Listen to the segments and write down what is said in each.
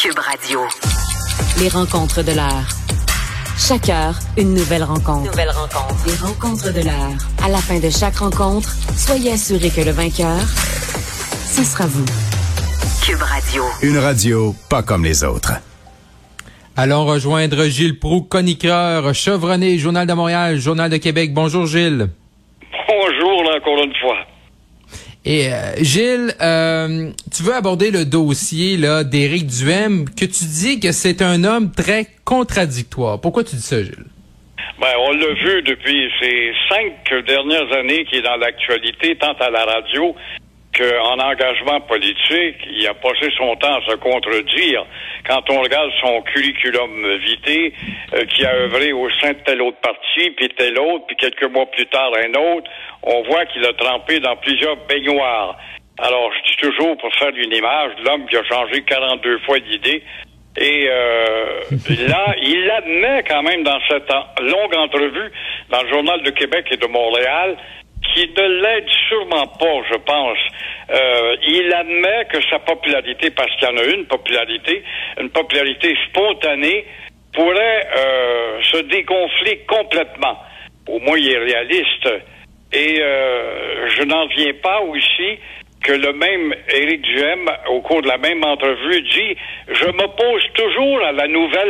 Cube Radio. Les rencontres de l'heure. Chaque heure, une nouvelle rencontre. Les rencontres de l'heure. À la fin de chaque rencontre, soyez assurés que le vainqueur, ce sera vous. Cube Radio. Une radio pas comme les autres. Allons rejoindre Gilles Proulx, chroniqueur chevronné, Journal de Montréal, Journal de Québec. Bonjour Gilles. Bonjour, là, encore une fois. Et Gilles, tu veux aborder le dossier là d'Éric Duhaime, que tu dis que c'est un homme très contradictoire. Pourquoi tu dis ça, Gilles? Ben, on l'a vu depuis ces 5 dernières années qui est dans l'actualité, tant à la radio qu'en engagement politique. Il a passé son temps à se contredire. Quand on regarde son curriculum vitae, qui a œuvré au sein de tel autre parti, puis tel autre, puis quelques mois plus tard un autre, on voit qu'il a trempé dans plusieurs baignoires. Alors, je dis toujours, pour faire une image, l'homme qui a changé 42 fois d'idée. Et là, il admet quand même dans cette longue entrevue dans le Journal de Québec et de Montréal qui ne l'aide sûrement pas, je pense. Il admet que sa popularité, parce qu'il y en a une popularité spontanée, pourrait se dégonfler complètement. Au moins, il est réaliste. Et je n'en viens pas aussi que le même Éric Duhaime, au cours de la même entrevue, dit « Je m'oppose toujours à la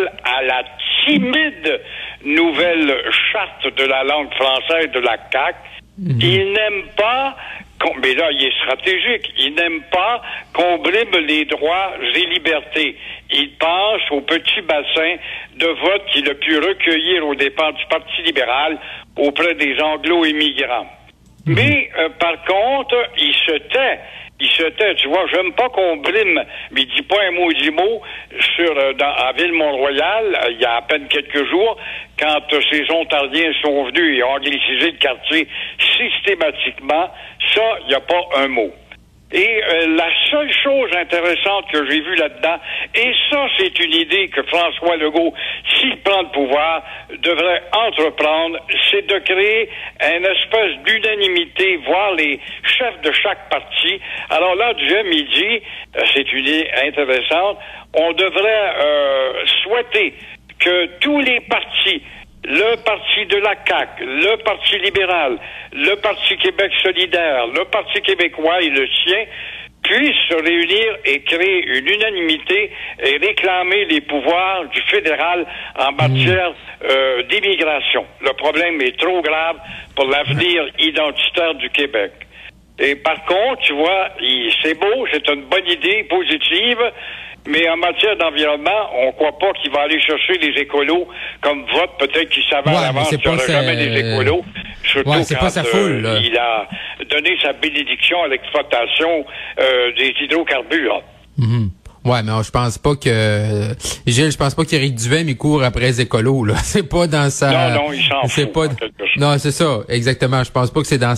timide nouvelle charte de la langue française de la CAQ. Il n'aime pas, mais là, il est stratégique, il n'aime pas qu'on brime les droits et libertés. Il pense au petit bassin de vote qu'il a pu recueillir au départ du Parti libéral auprès des anglo-immigrants. Mais, par contre, il se tait. Tu vois, j'aime pas qu'on brime, mais il dit pas un maudit mot à Ville-Mont-Royal, il y a à peine quelques jours, quand ces Ontariens sont venus et ont anglicisé le quartier systématiquement, ça, il n'y a pas un mot. Et la seule chose intéressante que j'ai vue là-dedans, et ça, c'est une idée que François Legault, s'il prend le pouvoir, devrait entreprendre, c'est de créer une espèce d'unanimité, voir les chefs de chaque parti. Alors là, Duhaime, il dit, c'est une idée intéressante, on devrait souhaiter que tous les partis, le Parti de la CAQ, le Parti libéral, le Parti Québec solidaire, le Parti québécois et le sien puissent se réunir et créer une unanimité et réclamer les pouvoirs du fédéral en matière d'immigration. Le problème est trop grave pour l'avenir identitaire du Québec. Et par contre, tu vois, c'est beau, c'est une bonne idée positive, mais en matière d'environnement, on ne croit pas qu'il va aller chercher les écolos comme vote. Peut-être qu'il savait à l'avance qu'il n'y aurait jamais des écolos. Surtout quand il a donné sa bénédiction à l'exploitation des hydrocarbures. Ouais, mais je pense pas que Gilles, je pense pas qu'Éric Duhaime il court après les écolos là. C'est pas dans sa. Non, il s'en fout. Pas. Non, c'est ça, exactement. Je pense pas que c'est dans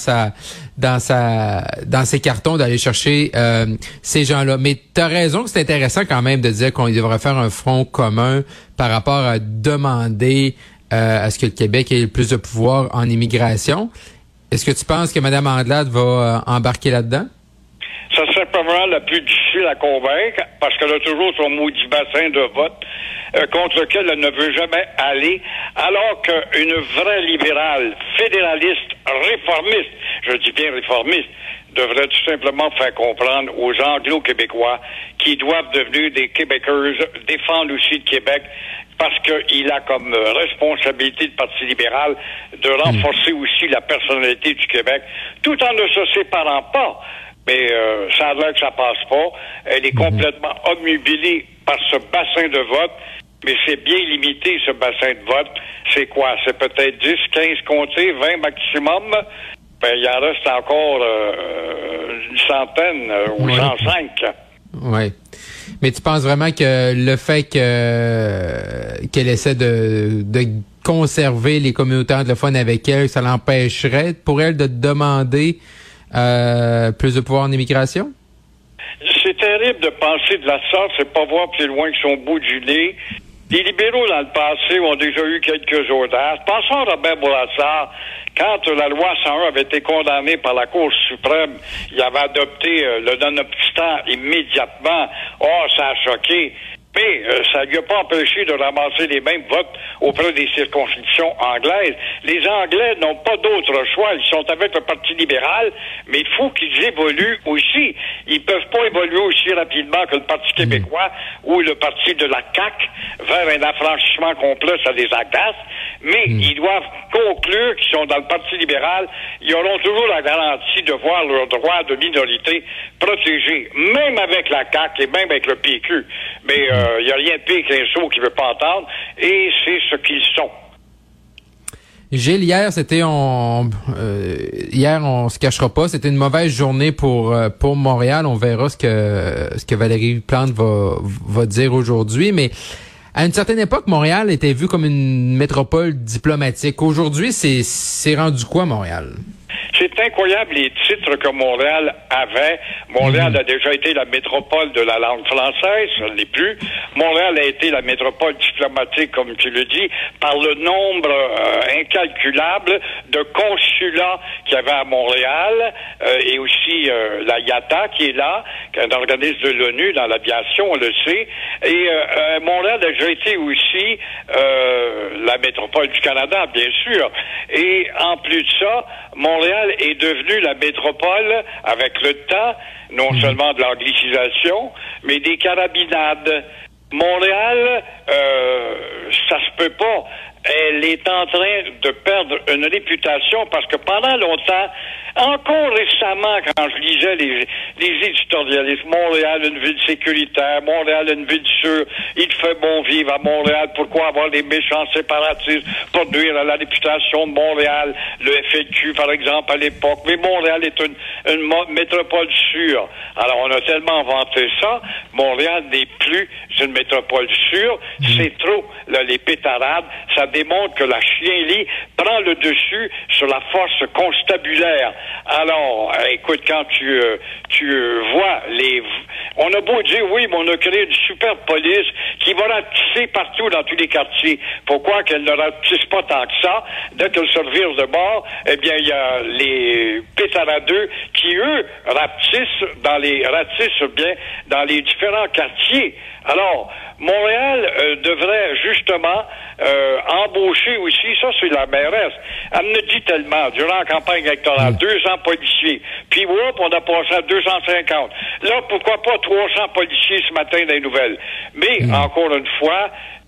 ses cartons d'aller chercher ces gens-là. Mais t'as raison que c'est intéressant quand même de dire qu'on devrait faire un front commun par rapport à demander à ce que le Québec ait le plus de pouvoir en immigration. Est-ce que tu penses que Mme Anglade va embarquer là-dedans? Ça serait probablement la plus difficile à convaincre parce qu'elle a toujours son maudit bassin de vote contre lequel elle ne veut jamais aller, alors qu'une vraie libérale, fédéraliste, réformiste, je dis bien réformiste, devrait tout simplement faire comprendre aux Anglo-Québécois qui doivent devenir des Québécoises, défendre aussi le Québec, parce qu'il a comme responsabilité de Parti libéral de renforcer aussi la personnalité du Québec, tout en ne se séparant pas. Mais ça a l'air que ça passe pas. Elle est complètement obnubilée par ce bassin de vote, mais c'est bien limité, ce bassin de vote. C'est quoi? C'est peut-être 10, 15 comtés, 20 maximum. Ben, il en reste encore une centaine ou 105. Oui. Mais tu penses vraiment que le fait qu'elle essaie de conserver les communautés anglophones avec elle, ça l'empêcherait pour elle de demander plus de pouvoir en immigration? C'est terrible de penser de la sorte, c'est pas voir plus loin que son bout du nez. Les libéraux, dans le passé, ont déjà eu quelques audaces. Pensons à Robert Bourassa. Quand la loi 101 avait été condamnée par la Cour suprême, il avait adopté le non-obstant immédiatement. Oh, ça a choqué. Mais ça ne lui a pas empêché de ramasser les mêmes votes auprès des circonscriptions anglaises. Les Anglais n'ont pas d'autre choix. Ils sont avec le Parti libéral, mais il faut qu'ils évoluent aussi. Ils peuvent pas évoluer aussi rapidement que le Parti québécois ou le Parti de la CAQ vers un affranchissement complet, ça les agace. Mais ils doivent conclure qu'ils sont dans le Parti libéral. Ils auront toujours la garantie de voir leurs droits de minorité protégés, même avec la CAQ et même avec le PQ. Mais il n'y a rien de pire qu'un sourd qui ne veut pas entendre, et c'est ce qu'ils sont. Gilles, hier, hier, on se cachera pas, c'était une mauvaise journée pour Montréal. On verra ce que Valérie Plante va dire aujourd'hui, mais à une certaine époque, Montréal était vu comme une métropole diplomatique. Aujourd'hui, c'est rendu quoi, Montréal? C'est incroyable les titres que Montréal avait. Montréal a déjà été la métropole de la langue française, ça ne l'est plus. Montréal a été la métropole diplomatique, comme tu le dis, par le nombre incalculable de consulats qu'il y avait à Montréal, et aussi la IATA qui est là, qui est un organisme de l'ONU dans l'aviation, on le sait. Et Montréal a déjà été aussi la métropole du Canada, bien sûr. Et en plus de ça, Montréal est devenue la métropole, avec le temps, non seulement de l'anglicisation, mais des carabinades. Montréal, ça se peut pas. Elle est en train de perdre une réputation parce que pendant longtemps, encore récemment, quand je lisais les éditorialistes, Montréal, une ville sécuritaire, Montréal, une ville sûre, il fait bon vivre à Montréal, pourquoi avoir des méchants séparatistes pour nuire à la réputation de Montréal, le FLQ, par exemple, à l'époque. Mais Montréal est une métropole sûre. Alors, on a tellement vanté ça, Montréal n'est plus une métropole sûre, c'est trop, là, les pétarades, ça démontre que la chienlit prend le dessus sur la force constabulaire. Alors, écoute, quand tu vois on a beau dire, oui, mais on a créé une super police qui va ratisser partout dans tous les quartiers. Pourquoi qu'elle ne ratisse pas tant que ça? Dès qu'elle se revire de bord, eh bien, il y a les pétaradeux qui, eux, ratissent bien dans les différents quartiers. Alors, Montréal devrait justement embaucher aussi, ça c'est la mairesse. Elle me dit tellement, durant la campagne électorale, 200 policiers, puis on a passé à 250. Là, pourquoi pas 300 policiers ce matin dans les nouvelles? Mais, encore une fois,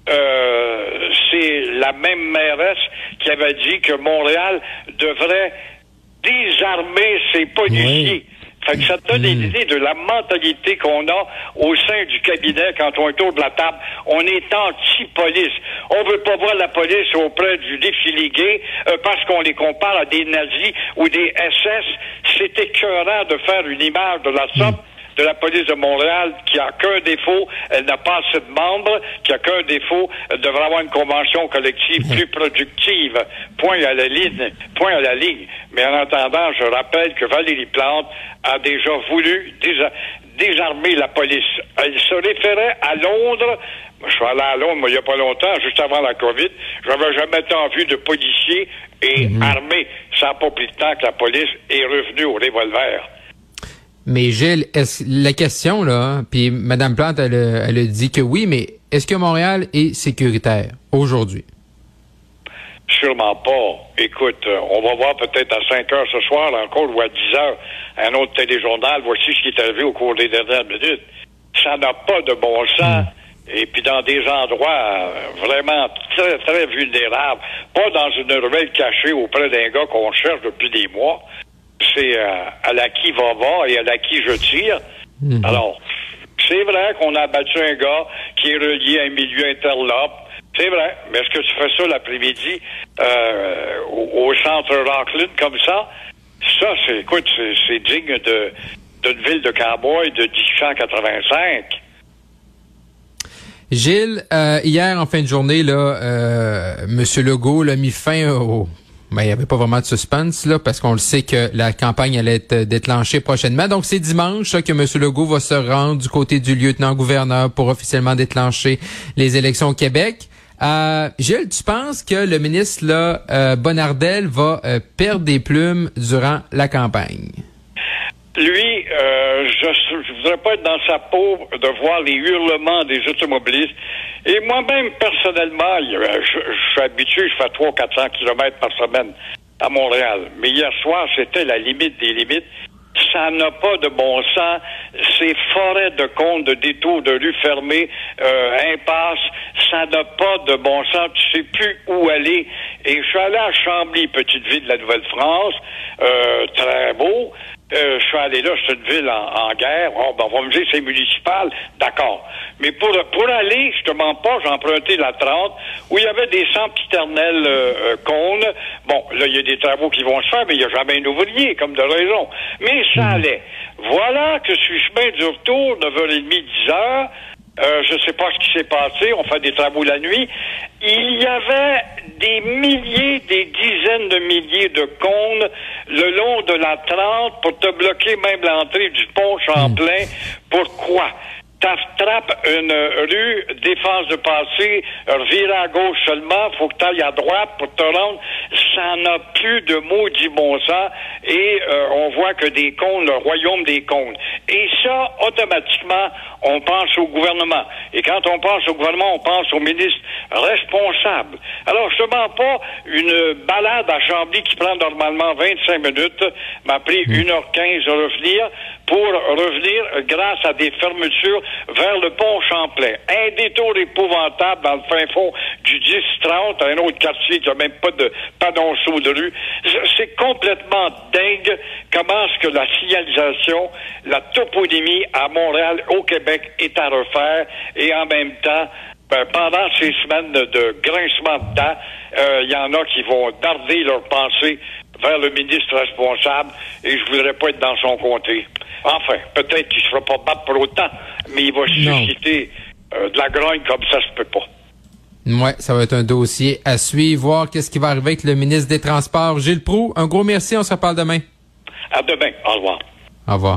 c'est la même mairesse qui avait dit que Montréal devrait désarmer ses policiers. Fait que ça te donne une idée de la mentalité qu'on a au sein du cabinet quand on est autour de la table. On est anti-police. On veut pas voir la police auprès du défilé gay parce qu'on les compare à des nazis ou des SS. C'est écœurant de faire une image de la sorte de la police de Montréal qui a qu'un défaut, elle n'a pas assez de membres, qui a qu'un défaut, elle devrait avoir une convention collective plus productive. Point à la ligne. Mais en attendant, je rappelle que Valérie Plante a déjà voulu désarmer la police. Elle se référait à Londres. Je suis allé à Londres, il n'y a pas longtemps, juste avant la COVID. Je n'avais jamais tant vu de policiers et armés. Ça n'a pas pris de temps que la police est revenue au revolver. Mais Gilles, la question, là, puis Mme Plante, elle a dit que oui, mais est-ce que Montréal est sécuritaire aujourd'hui? Sûrement pas. Écoute, on va voir peut-être à 5 heures ce soir, encore, ou à 10 heures, un autre téléjournal. Voici ce qui est arrivé au cours des dernières minutes. Ça n'a pas de bon sens. Et puis dans des endroits vraiment très, très vulnérables. Pas dans une ruelle cachée auprès d'un gars qu'on cherche depuis des mois. C'est à la qui va et à la qui je tire. Alors, c'est vrai qu'on a abattu un gars qui est relié à un milieu interlope. C'est vrai. Mais est-ce que tu fais ça l'après-midi au centre Rockland comme ça? Ça, c'est digne d'une ville de cowboy de 1885. Gilles, hier, en fin de journée, là, M. Legault l'a mis fin au... Ben, il n'y avait pas vraiment de suspense, là, parce qu'on le sait que la campagne allait être déclenchée prochainement. Donc, c'est dimanche, que M. Legault va se rendre du côté du lieutenant-gouverneur pour officiellement déclencher les élections au Québec. Gilles, tu penses que le ministre, là, Bonnardel va perdre des plumes durant la campagne? Lui, je voudrais pas être dans sa peau de voir les hurlements des automobilistes. Et moi-même, personnellement, je suis habitué, je fais 300-400 km par semaine à Montréal. Mais hier soir, c'était la limite des limites. Ça n'a pas de bon sens. Ces forêts de cônes, de détours, de rues fermées, impasses, ça n'a pas de bon sens. Tu sais plus où aller. Et je suis allé à Chambly, petite ville de la Nouvelle-France, très beau. Je suis allé là, c'est une ville en guerre. Oh, ben, on va me dire c'est municipal, d'accord. Mais pour aller, je te mens pas, j'ai emprunté la 30, où il y avait des sempiternels cônes. Bon, là, il y a des travaux qui vont se faire, mais il n'y a jamais un ouvrier, comme de raison. Mais ça allait. Voilà que sur le chemin du retour, 9h30, 10h, je sais pas ce qui s'est passé, on fait des travaux la nuit. Il y avait des milliers, des dizaines de milliers de cônes le long de la 30 pour te bloquer même l'entrée du pont Champlain. Pourquoi? T'attrapes une rue, défense de passé, vire à gauche seulement, faut que t'ailles à droite pour te rendre. Ça n'a plus de maudit bon sens et on voit que des cônes, le royaume des cônes. Et ça, automatiquement, on pense au gouvernement. Et quand on pense au gouvernement, on pense au ministre responsable. Alors, je te mens pas, une balade à Chambly qui prend normalement 25 minutes m'a pris 1h15 à revenir pour revenir grâce à des fermetures vers le pont Champlain. Un détour épouvantable dans le fin fond du 10-30, un autre quartier qui n'a même pas de panonceau de rue. C'est complètement dingue comment est-ce que la signalisation, la toponymie à Montréal, au Québec, est à refaire et en même temps, pendant ces semaines de grincement de dents, il y en a qui vont darder leurs pensées vers le ministre responsable et je voudrais pas être dans son comté. Enfin, peut-être qu'il ne se fera pas battre pour autant, mais il va susciter de la grogne comme ça se peut pas. Ouais, ça va être un dossier à suivre, voir qu'est-ce qui va arriver avec le ministre des Transports, Gilles Proulx. Un gros merci, on se reparle demain. À demain, au revoir. Au revoir.